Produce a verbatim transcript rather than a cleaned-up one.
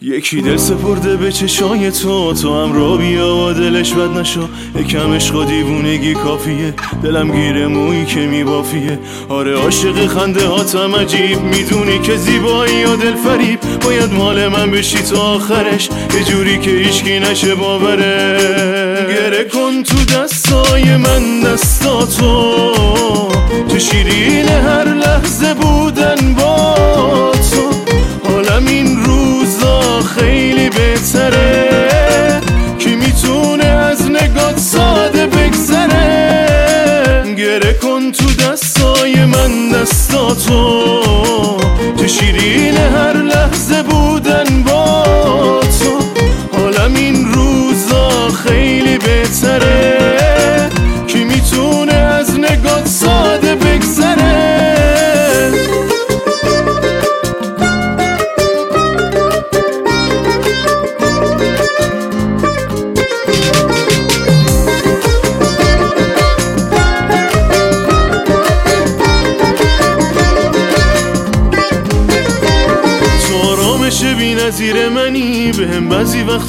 یکی دل سپرده به چشای تو، تو هم را بیا و دلش بد نشو. یکم عشق و دیوونگی کافیه، دلم گیره مویی که میبافیه. آره عاشق خنده هاتم عجیب، میدونی که زیبایی و دل فریب باید مال من بشی تا آخرش، یه جوری که هیچکی نشه باوره. گره کن تو دستای من دستاتو، چه شیرین هر لحظه بودن با تو. حالم این روزا خیلی بهتره، کی میتونه از نگات ساده بگذره. گره کن تو دستای من دستاتو، چه شیرین هر لحظه بودن با تو. حالم این روزا خیلی بهتره، کی میتونه از نگات ساده بگذره. بی نظیر منی، به هم بعضی وقتا